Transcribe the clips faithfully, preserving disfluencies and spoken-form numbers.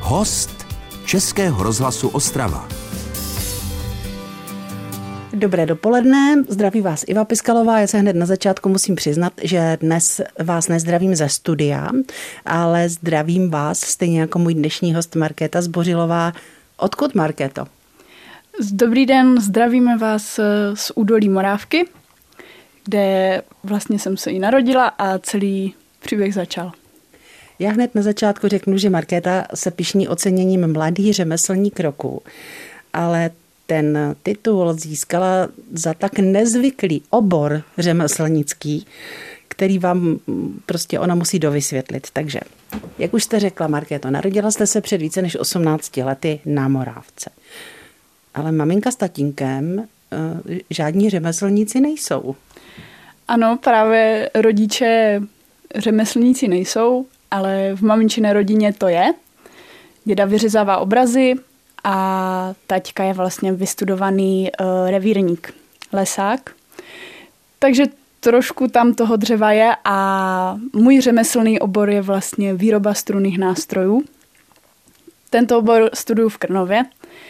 Host Českého rozhlasu Ostrava. Dobré dopoledne, zdraví vás Iva Piskalová. Já se hned na začátku musím přiznat, že dnes vás nezdravím ze studia, ale zdravím vás stejně jako můj dnešní host Markéta Zbořilová. Odkud, Markéto? Dobrý den, zdravíme vás z údolí Morávky, kde vlastně jsem se i narodila a celý příběh začal. Já hned na začátku řeknu, že Markéta se pyšní oceněním Mladý řemeslník roku, ale ten titul získala za tak nezvyklý obor řemeslnický, který vám prostě ona musí dovysvětlit. Takže, jak už jste řekla, Markéto, narodila jste se před více než osmnácti lety na Morávce. Ale maminka s tatínkem žádní řemeslníci nejsou. Ano, právě rodiče řemeslníci nejsou, ale v maminčiné rodině to je. Děda vyřezává obrazy a taťka je vlastně vystudovaný uh, revírník, lesák. Takže trošku tam toho dřeva je a můj řemeslný obor je vlastně výroba strunných nástrojů. Tento obor studuju v Krnově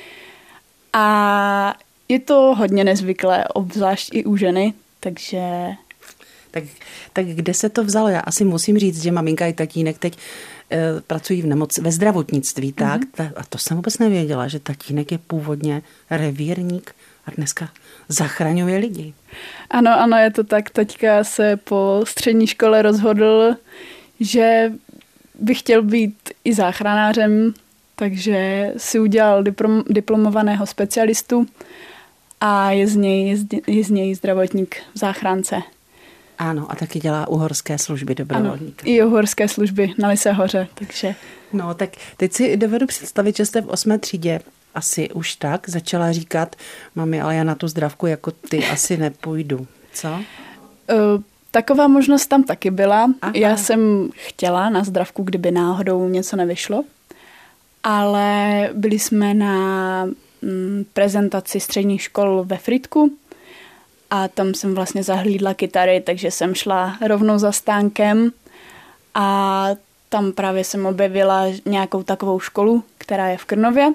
a je to hodně nezvyklé, obzvlášť i u ženy, takže... Tak, tak kde se to vzalo? Já asi musím říct, že maminka i tatínek teď e, pracují v nemoc, ve zdravotnictví, tak? Mm-hmm. A to jsem vůbec nevěděla, že tatínek je původně revírník a dneska zachraňuje lidi. Ano, ano, je to tak. Taťka se po střední škole rozhodl, že by chtěl být i záchranářem, takže si udělal diplom, diplomovaného specialistu a je z něj, je z něj zdravotník v záchrance. Ano, a taky dělá uhorské služby dobrovolníka. Ano, i uhorské služby na Lysé hoře, takže... No, tak teď si dovedu představit, že jste v osmé třídě asi už tak začala říkat, mami, ale já na tu zdravku jako ty asi nepůjdu. Co? Uh, taková možnost tam taky byla. Aha. Já jsem chtěla na zdravku, kdyby náhodou něco nevyšlo, ale byli jsme na mm, prezentaci středních škol ve Frýdku, a tam jsem vlastně zahlídla kytary, takže jsem šla rovnou za stánkem a tam právě jsem objevila nějakou takovou školu, která je v Krnově.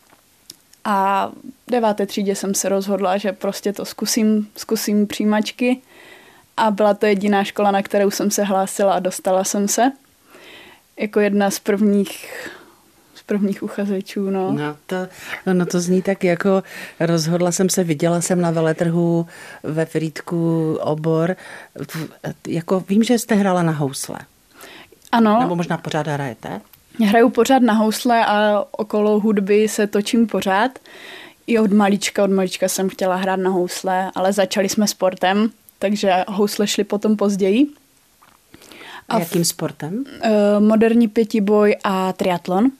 A v deváté třídě jsem se rozhodla, že prostě to zkusím, zkusím přijímačky. A byla to jediná škola, na kterou jsem se hlásila a dostala jsem se. Jako jedna z prvních... prvních uchazečů, no. No to, no to zní tak jako rozhodla jsem se, viděla jsem na veletrhu ve Frýdku obor. Jako vím, že jste hrála na housle. Ano. Nebo možná pořád hrajete? Hraju pořád na housle a okolo hudby se točím pořád. I od malička, od malička jsem chtěla hrát na housle, ale začali jsme sportem, takže housle šly potom později. A jakým sportem? Uh, moderní pětiboj a triatlon.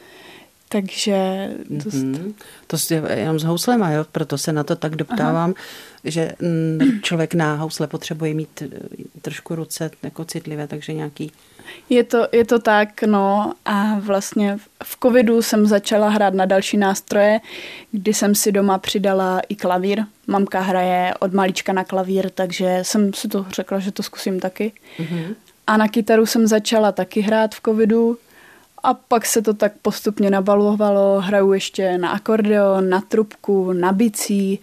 Takže... To, mm-hmm. to je jenom s houslema, jo? Proto se na to tak doptávám, aha, že mm, člověk na housle potřebuje mít trošku ruce jako citlivé, takže nějaký... Je to, je to tak, no a vlastně v covidu jsem začala hrát na další nástroje, kdy jsem si doma přidala i klavír. Mamka hraje od malička na klavír, takže jsem si to řekla, že to zkusím taky. Mm-hmm. A na kytaru jsem začala taky hrát v covidu. A pak se to tak postupně nabalovalo, hraju ještě na akordeon, na trubku, na bicí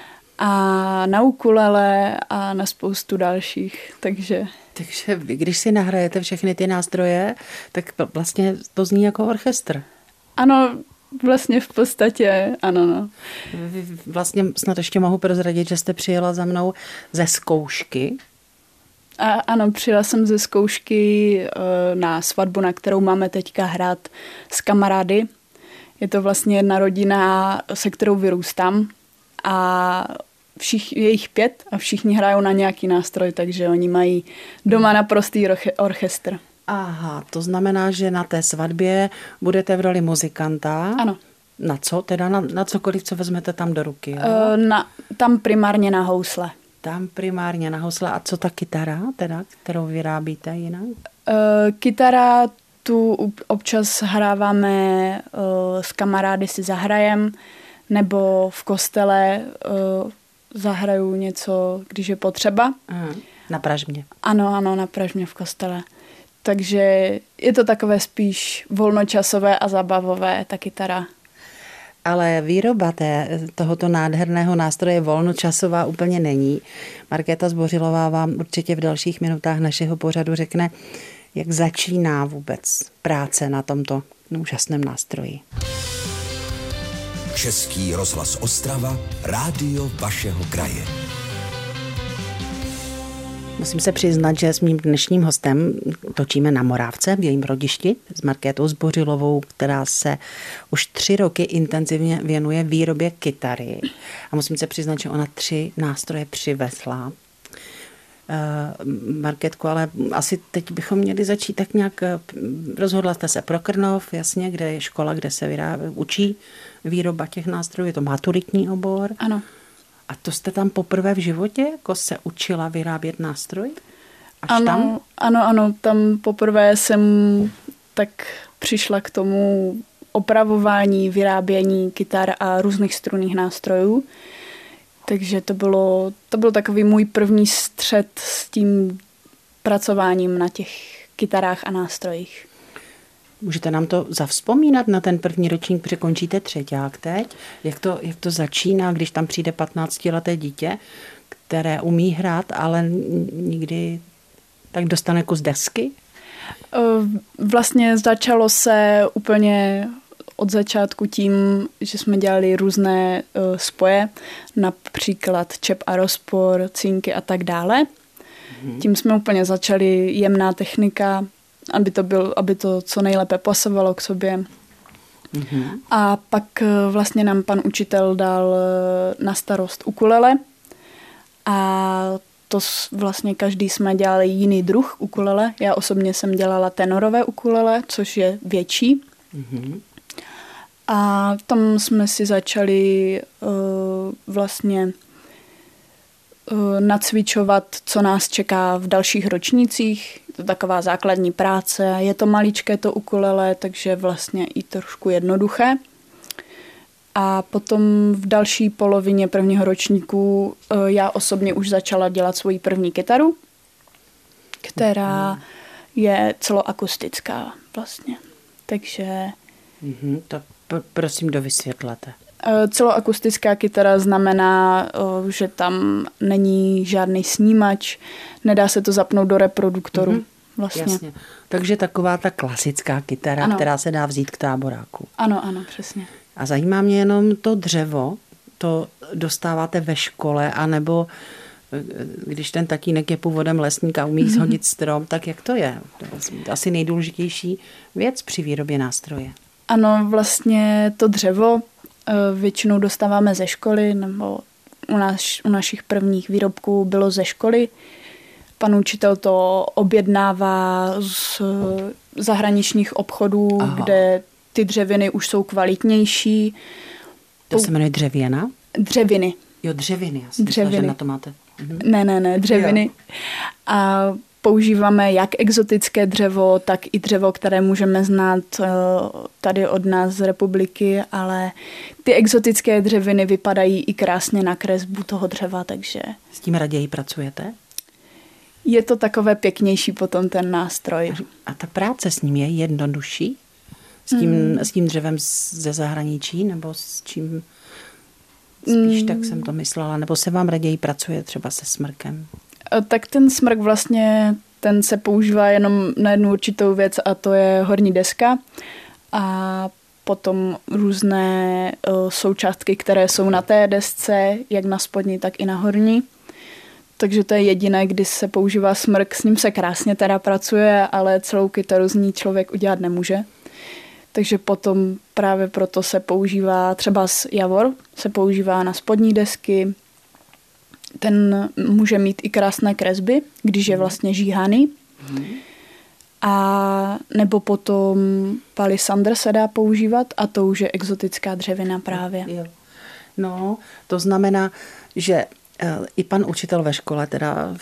a na ukulele a na spoustu dalších, takže... Takže vy, když si nahrajete všechny ty nástroje, tak vlastně to zní jako orchestr. Ano, vlastně v podstatě, ano, no. Vlastně snad ještě mohu prozradit, že jste přijela za mnou ze zkoušky. A ano, přijela jsem ze zkoušky na svatbu, na kterou máme teďka hrát s kamarády. Je to vlastně jedna rodina, se kterou vyrůstám a všich, je jich pět a všichni hrajou na nějaký nástroj, takže oni mají doma naprostý orchestr. Aha, to znamená, že na té svatbě budete v roli muzikanta. Ano. Na co? Teda na, na cokoliv, co vezmete tam do ruky? Jo? Na, tam primárně na housle. Tam primárně na housle. A co ta kytara, teda, kterou vyrábíte jinak? Uh, kytara tu občas hráváme uh, s kamarády, si zahrajem, nebo v kostele uh, zahraju něco, když je potřeba. Aha, na Pražmě. Ano, ano, na Pražmě v kostele. Takže je to takové spíš volnočasové a zabavové, ta kytara. Ale výroba té, tohoto nádherného nástroje volnočasová úplně není. Markéta Zbořilová vám určitě v dalších minutách našeho pořadu řekne, jak začíná vůbec práce na tomto úžasném nástroji. Český rozhlas Ostrava, rádio vašeho kraje. Musím se přiznat, že s mým dnešním hostem točíme na Morávce v jejím rodišti s Markétou Zbořilovou, která se už tři roky intenzivně věnuje výrobě kytary. A musím se přiznat, že ona tři nástroje přivezla. Uh, Markétko, ale asi teď bychom měli začít tak nějak, rozhodla jste se pro Krnov, jasně, kde je škola, kde se vyrábí, učí výroba těch nástrojů, je to maturitní obor. Ano. A to jste tam poprvé v životě jako se učila vyrábět nástroj? Až ano, tam? ano, ano, tam poprvé jsem tak přišla k tomu opravování, vyrábění kytar a různých strunných nástrojů. Takže to bylo, to byl takový můj první střet s tím pracováním na těch kytarách a nástrojích. Můžete nám to zavzpomínat na ten první ročník, překončíte třeťák teď? Jak to, jak to začíná, když tam přijde patnáctileté dítě, které umí hrát, ale nikdy tak dostane kus desky? Vlastně začalo se úplně od začátku tím, že jsme dělali různé spoje, například čep a rozpor, cínky a tak dále. Hmm. Tím jsme úplně začali, jemná technika, aby to, byl, aby to co nejlépe pasovalo k sobě. Mm-hmm. A pak vlastně nám pan učitel dal na starost ukulele a to vlastně každý jsme dělali jiný druh ukulele. Já osobně jsem dělala tenorové ukulele, což je větší. Mm-hmm. A tam jsme si začali uh, vlastně nacvičovat, co nás čeká v dalších ročnících. Je to taková základní práce. Je to maličké to ukulele, takže vlastně i trošku jednoduché. A potom v další polovině prvního ročníku já osobně už začala dělat svoji první kytaru, která je celoakustická vlastně. Takže... Mm-hmm, to pr- prosím dovysvětlete. Celoakustická kytara znamená, že tam není žádný snímač, nedá se to zapnout do reproduktoru. Mm-hmm. Vlastně. Jasně. Takže taková ta klasická kytara, ano, která se dá vzít k táboráku. Ano, ano, přesně. A zajímá mě jenom to dřevo, to dostáváte ve škole, anebo když ten tatínek je původem lesník a umí shodit strom, tak jak to je? To je asi nejdůležitější věc při výrobě nástroje. Ano, vlastně to dřevo většinou dostáváme ze školy, nebo u, nás, u našich prvních výrobků bylo ze školy. Pan učitel to objednává z zahraničních obchodů, aha, kde ty dřeviny už jsou kvalitnější. To se jmenuje dřevěna? Dřeviny. Jo, dřeviny. Já jsem dřeviny. myslela, že na to máte. Mhm. Ne, ne, ne, dřeviny. Jo. A používáme jak exotické dřevo, tak i dřevo, které můžeme znát tady od nás z republiky, ale ty exotické dřeviny vypadají i krásně na kresbu toho dřeva, takže... S tím raději pracujete? Je to takové pěknější potom ten nástroj. A ta práce s ním je jednodušší? S tím, mm. s tím dřevem ze zahraničí? Nebo s čím? Spíš mm. tak jsem to myslela. Nebo se vám raději pracuje třeba se smrkem? Tak ten smrk vlastně, ten se používá jenom na jednu určitou věc a to je horní deska a potom různé součástky, které jsou na té desce, jak na spodní, tak i na horní. Takže to je jediné, kdy se používá smrk, s ním se krásně teda pracuje, ale celou kytaru z ní člověk udělat nemůže. Takže potom právě proto se používá třeba z javor, se používá na spodní desky. Ten může mít i krásné kresby, když je vlastně žíhaný. Mm. A nebo potom palisandr se dá používat a to už je exotická dřevina právě. Jo. No, to znamená, že i pan učitel ve škole teda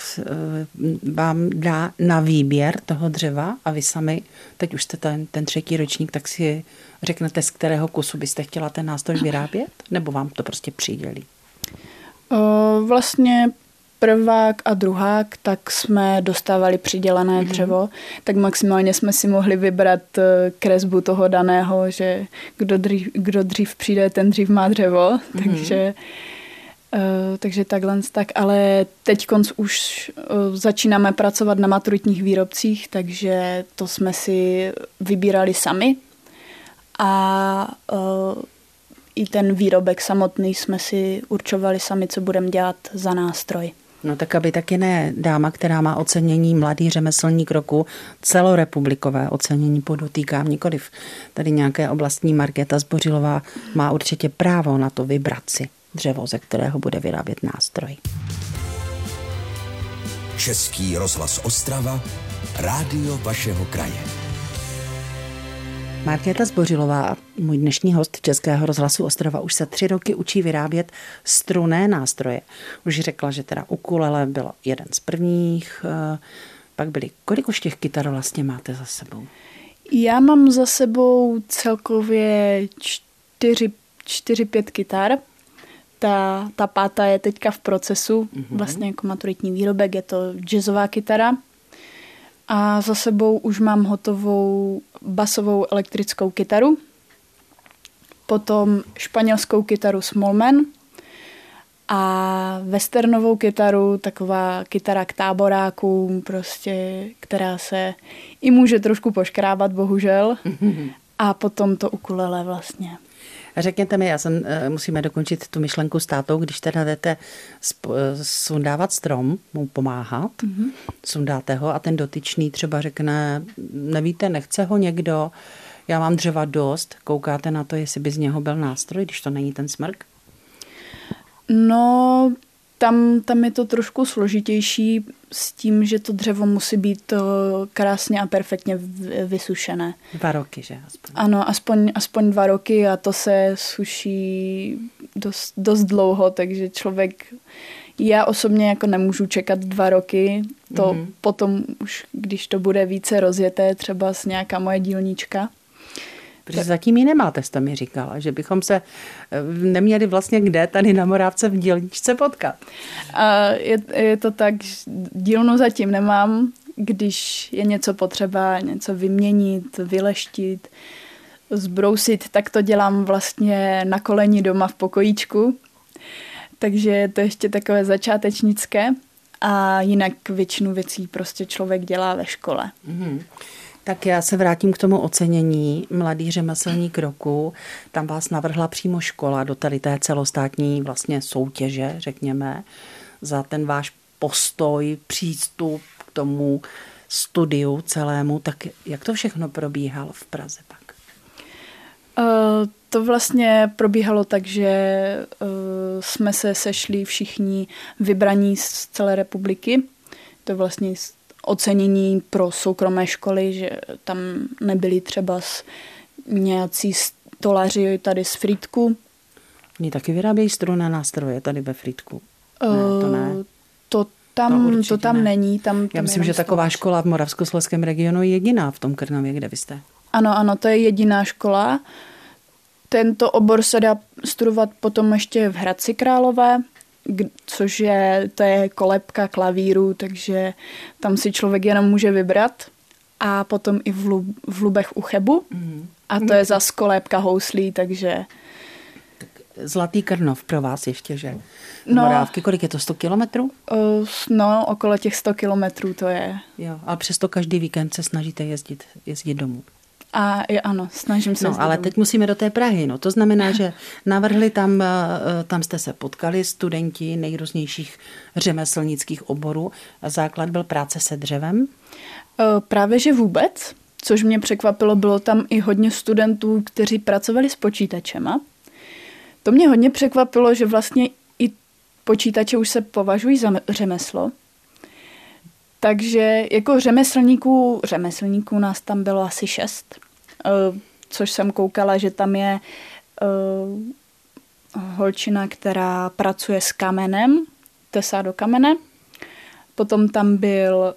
vám dá na výběr toho dřeva a vy sami, teď už jste ten, ten třetí ročník, tak si řeknete, z kterého kusu byste chtěla ten nástroj vyrábět? Nebo vám to prostě přidělí? Vlastně prvák a druhák, tak jsme dostávali přidělené mm-hmm. dřevo, tak maximálně jsme si mohli vybrat kresbu toho daného, že kdo dřív, kdo dřív přijde, ten dřív má dřevo, mm-hmm. takže, uh, takže takhle tak, ale teď konc už uh, začínáme pracovat na maturitních výrobcích, takže to jsme si vybírali sami a uh, i ten výrobek samotný jsme si určovali sami, co budeme dělat za nástroj. No tak aby taky ne dáma, která má ocenění Mladý řemeslník roku, celorepublikové ocenění, podotýkám, nikoliv tady nějaké oblastní Markéta Zbořilová, má určitě právo na to vybrat si dřevo, ze kterého bude vyrábět nástroj. Český rozhlas Ostrava, rádio vašeho kraje. Markéta Zbořilová, můj dnešní host Českého rozhlasu Ostrava, už se tři roky učí vyrábět strunné nástroje. Už řekla, že teda ukulele bylo jeden z prvních, pak byly, kolik už těch kytar vlastně máte za sebou? Já mám za sebou celkově čtyři, čtyři pět kytar. Ta, ta pátá je teďka v procesu, mm-hmm. vlastně jako maturitní výrobek, je to jazzová kytara. A za sebou už mám hotovou basovou elektrickou kytaru, potom španělskou kytaru Smallman a westernovou kytaru, taková kytara k táborákům, prostě, která se i může trošku poškrábat, bohužel. A potom to ukulele vlastně. Řekněte mi, já jsem, musíme dokončit tu myšlenku s tátou, když teda jdete sundávat strom, mu pomáhat, mm-hmm. sundáte ho a ten dotyčný třeba řekne, nevíte, nechce ho někdo, já mám dřeva dost, koukáte na to, jestli by z něho byl nástroj, když to není ten smrk? No, tam, tam je to trošku složitější s tím, že to dřevo musí být krásně a perfektně vysušené. Dva roky, že? Aspoň. Ano, aspoň, aspoň dva roky a to se suší dost, dost dlouho, takže člověk, já osobně jako nemůžu čekat dva roky, to mm-hmm. potom už, když to bude více rozjeté, třeba s nějaká moje dílnička. Protože zatím ji nemáte, jste mi říkala, že bychom se neměli vlastně kde tady na Morávce v dílničce potkat. A je, je to tak, dílnu zatím nemám, když je něco potřeba, něco vyměnit, vyleštit, zbrousit, tak to dělám vlastně na koleni doma v pokojíčku. Takže je to ještě takové začátečnické a jinak většinu věcí prostě člověk dělá ve škole. Mm-hmm. Tak já se vrátím k tomu ocenění Mladý řemeslník roku. Tam vás navrhla přímo škola do tady té celostátní vlastně soutěže, řekněme, za ten váš postoj, přístup k tomu studiu celému. Tak jak to všechno probíhalo v Praze pak? Uh, to vlastně probíhalo tak, že uh, jsme se sešli všichni vybraní z celé republiky. To vlastně ocenění pro soukromé školy, že tam nebyli třeba nějací stolaři tady z Frýdku. Oni taky vyrábějí strunné nástroje tady ve Frýdku. Ne, to ne. To tam, to to tam ne. není. Tam, tam Já myslím, že taková stolař. Škola v Moravskoslezském regionu je jediná v tom Krnově, kde vy jste. Ano, ano, to je jediná škola. Tento obor se dá studovat potom ještě v Hradci Králové, což je, to je kolébka klavíru, takže tam si člověk jenom může vybrat. A potom i v, Lub, v Lubech u Chebu. Mm. A to je zas kolébka houslí, takže... Tak Zlatý Krnov pro vás ještě, že? No, Morávky, kolik je to, sto kilometrů? No, okolo těch sto kilometrů to je. Jo, ale přesto každý víkend se snažíte jezdit, jezdit domů. A je, ano, snažím se. No, ale domů. Teď musíme do té Prahy. No, to znamená, že navrhli tam, tam jste se potkali studenti nejrůznějších řemeslnických oborů. Základ byl práce se dřevem? Právě, že vůbec. Což mě překvapilo, bylo tam i hodně studentů, kteří pracovali s počítačema. To mě hodně překvapilo, že vlastně i počítače už se považují za řemeslo. Takže jako řemeslníků, řemeslníků nás tam bylo asi šest, což jsem koukala, že tam je holčina, která pracuje s kamenem, tesá do kamene. Potom tam byl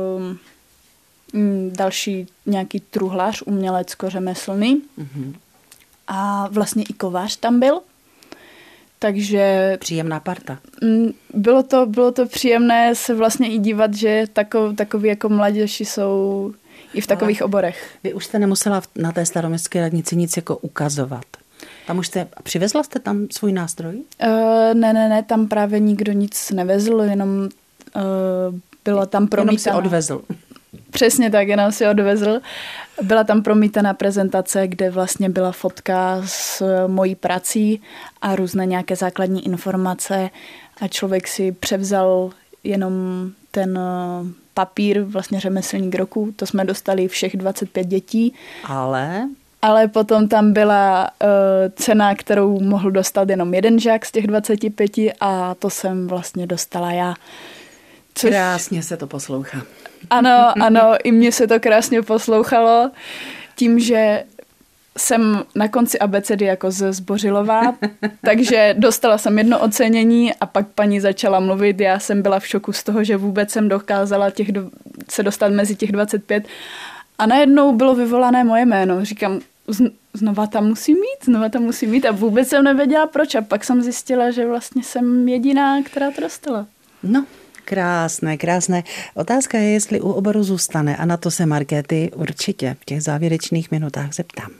další nějaký truhlář, umělecko-řemeslný. Mm-hmm. A vlastně i kovář tam byl. Takže příjemná parta. Bylo to, bylo to příjemné se vlastně i dívat, že takov, takoví jako mladěši jsou i v takových Ale oborech. Vy už jste nemusela na té staroměstské radnici nic jako ukazovat. Tam už jste, přivezla jste tam svůj nástroj? Uh, ne, ne, ne, tam právě nikdo nic nevezl, jenom uh, bylo tam promítaná. Jenom si odvezl. Přesně tak, jenom si odvezl. Byla tam promítaná prezentace, kde vlastně byla fotka s mojí prací a různé nějaké základní informace a člověk si převzal jenom ten papír, vlastně řemeslník roku, to jsme dostali všech dvacet pět dětí. Ale... Ale potom tam byla uh, cena, kterou mohl dostat jenom jeden žák z těch dvaceti pěti a to jsem vlastně dostala já. Což... Krásně se to poslouchá. Ano, ano, i mně se to krásně poslouchalo. Tím, že jsem na konci abecedy jako ze Zbořilová, takže dostala jsem jedno ocenění a pak paní začala mluvit. Já jsem byla v šoku z toho, že vůbec jsem dokázala těch do, se dostat mezi těch dvacet pět. A najednou bylo vyvolané moje jméno. Říkám, znova tam musím mít, znova tam musím mít a vůbec jsem nevěděla proč. A pak jsem zjistila, že vlastně jsem jediná, která to dostala. No, krásné, krásné. Otázka je, jestli u oboru zůstane a na to se Markéty určitě v těch závěrečných minutách zeptám.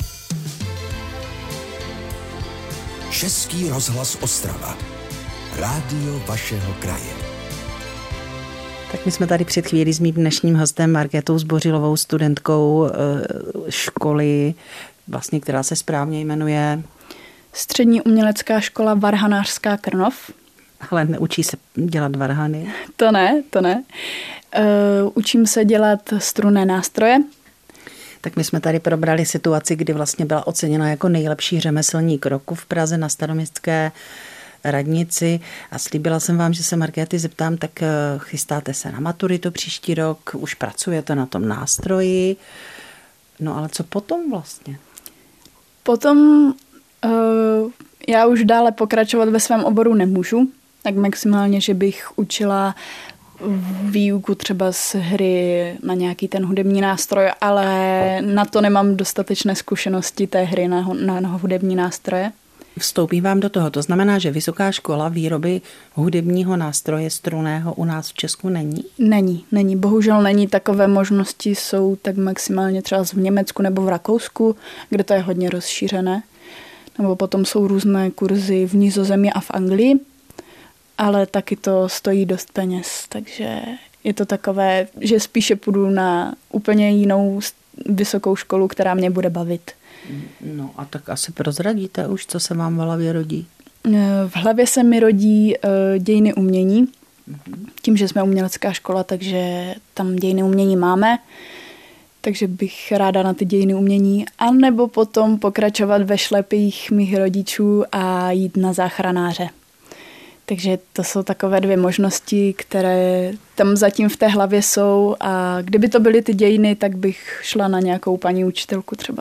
Český rozhlas Ostrava. Rádio vašeho kraje. Tak my jsme tady před chvílí s mým dnešním hostem Markétou Zbořilovou, studentkou školy, vlastně, která se správně jmenuje Střední umělecká škola Varhanářská Krnov. Ale neučí se dělat varhany? To ne, to ne. Uh, učím se dělat strunné nástroje. Tak my jsme tady probrali situaci, kdy vlastně byla oceněna jako nejlepší řemeslník roku v Praze na staroměstské radnici a slíbila jsem vám, že se Markéty zeptám, tak chystáte se na maturitu příští rok, už pracujete na tom nástroji, no ale co potom vlastně? Potom uh, já už dále pokračovat ve svém oboru nemůžu, tak maximálně, že bych učila výuku třeba z hry na nějaký ten hudební nástroj, ale na to nemám dostatečné zkušenosti té hry na, na, na hudební nástroje. Vstoupím vám do toho. To znamená, že vysoká škola výroby hudebního nástroje strunného u nás v Česku není? Není, není. Bohužel není. Takové možnosti jsou tak maximálně třeba v Německu nebo v Rakousku, kde to je hodně rozšířené. Nebo potom jsou různé kurzy v Nizozemí a v Anglii, ale taky to stojí dost peněz, takže je to takové, že spíše půjdu na úplně jinou vysokou školu, která mě bude bavit. No a tak asi prozradíte už, co se vám v hlavě rodí? V hlavě se mi rodí dějiny umění. Tím, že jsme umělecká škola, takže tam dějiny umění máme. Takže bych ráda na ty dějiny umění. A nebo potom pokračovat ve šlepích mých rodičů a jít na záchranáře. Takže to jsou takové dvě možnosti, které tam zatím v té hlavě jsou. A kdyby to byly ty dějiny, tak bych šla na nějakou paní učitelku třeba.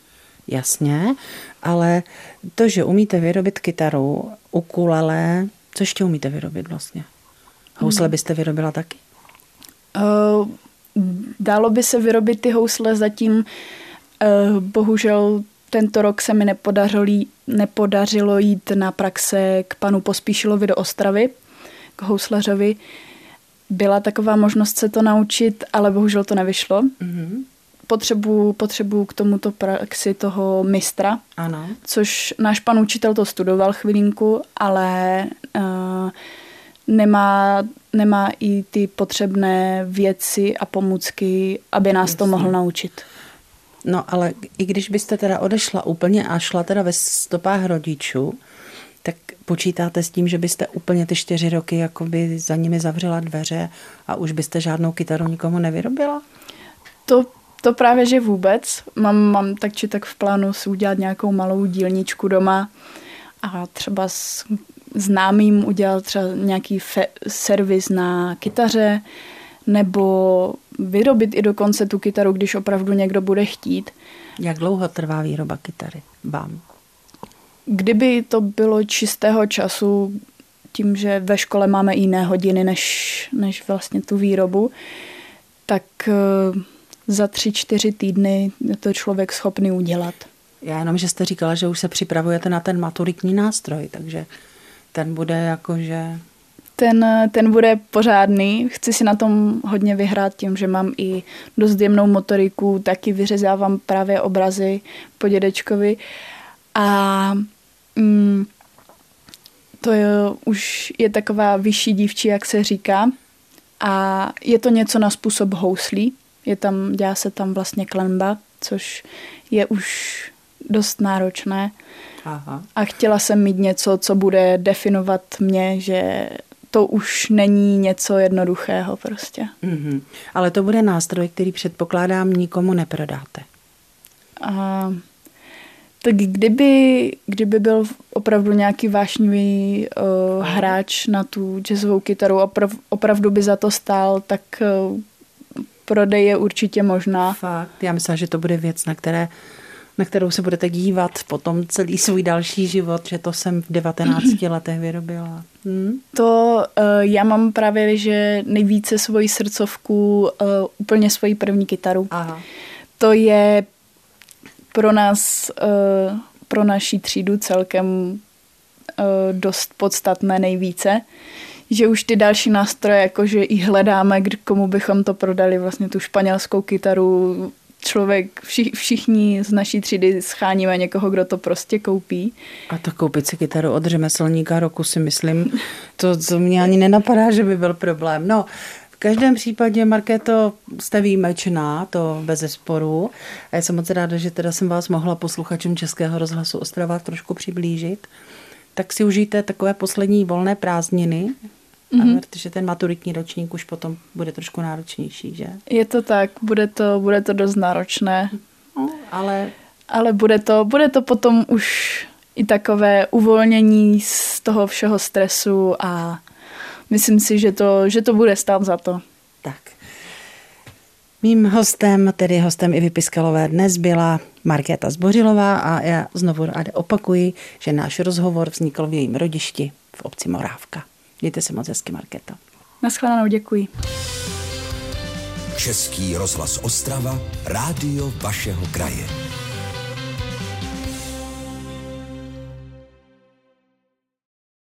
Jasně, ale to, že umíte vyrobit kytaru, ukulele, co ještě umíte vyrobit vlastně? Housle byste vyrobila taky? Uh, dalo by se vyrobit ty housle, zatím uh, bohužel tento rok se mi nepodařilo, nepodařilo jít na praxe k panu Pospíšilovi do Ostravy, k houslařovi. Byla taková možnost se to naučit, ale bohužel to nevyšlo. Mm-hmm. Potřebuji potřebu k tomuto praxi toho mistra, ano. Což náš pan učitel to studoval chvilinku, ale uh, nemá, nemá i ty potřebné věci a pomůcky, aby nás Jasně. to mohl naučit. No ale i když byste teda odešla úplně a šla teda ve stopách rodičů, tak počítáte s tím, že byste úplně ty čtyři roky jakoby za nimi zavřela dveře a už byste žádnou kytaru nikomu nevyrobila? To To právě, že vůbec. Mám, mám tak či tak v plánu si udělat nějakou malou dílničku doma a třeba s známým udělat třeba nějaký fe- servis na kytaře nebo vyrobit i dokonce tu kytaru, když opravdu někdo bude chtít. Jak dlouho trvá výroba kytary vám? Kdyby to bylo čistého času, tím, že ve škole máme jiné hodiny než, než vlastně tu výrobu, tak za tři, čtyři týdny je to člověk schopný udělat. Já jenom, že jste říkala, že už se připravujete na ten maturitní nástroj, takže ten bude jakože... Ten, ten bude pořádný. Chci si na tom hodně vyhrát tím, že mám i dost jemnou motoriku, taky vyřezávám právě obrazy po dědečkovi. A mm, to je, už je taková vyšší dívčí, jak se říká. A je to něco na způsob houslí. Je tam, dělá se tam vlastně klenba, což je už dost náročné. Aha. A chtěla jsem mít něco, co bude definovat mě, že to už není něco jednoduchého prostě. Mm-hmm. Ale to bude nástroj, který předpokládám nikomu neprodáte. A, tak kdyby, kdyby byl opravdu nějaký vášnivý uh, hráč na tu jazzovou kytaru, oprav, opravdu by za to stál, tak uh, prodej je určitě možná. Fakt, já myslím, že to bude věc, na které na kterou se budete dívat potom celý svůj další život, že to jsem v devatenácti letech vyrobila. Hmm? To uh, já mám právě, že nejvíce svoji srdcovku, uh, úplně svoji první kytaru. Aha. To je pro nás, uh, pro naši třídu celkem uh, dost podstatné nejvíce, že už ty další nástroje, jakože i hledáme, komu bychom to prodali, vlastně tu španělskou kytaru. Člověk, vši, všichni z naší třídy scháníme někoho, kdo to prostě koupí. A to koupit si kytaru od řemeslníka roku si myslím, to, co mě ani nenapadá, že by byl problém. No, v každém případě, Markéto, jste výjimečná, to bezesporu. A já jsem moc ráda, že teda jsem vás mohla posluchačům Českého rozhlasu Ostrava trošku přiblížit. Tak si užijte takové poslední volné prázdniny, mm-hmm. protože ten maturitní ročník už potom bude trošku náročnější, že? Je to tak, bude to, bude to dost náročné. No, ale... ale bude to, bude to potom už i takové uvolnění z toho všeho stresu a myslím si, že to, že to bude stát za to. Tak. Mým hostem, tedy hostem Ivy Piskalové dnes byla Markéta Zbořilová a já znovu ráda opakuji, že náš rozhovor vznikl v jejím rodišti v obci Morávka. Mějte se moc hezky, Markéto. Naschledanou, děkuji. Český rozhlas Ostrava, rádio vašeho kraje.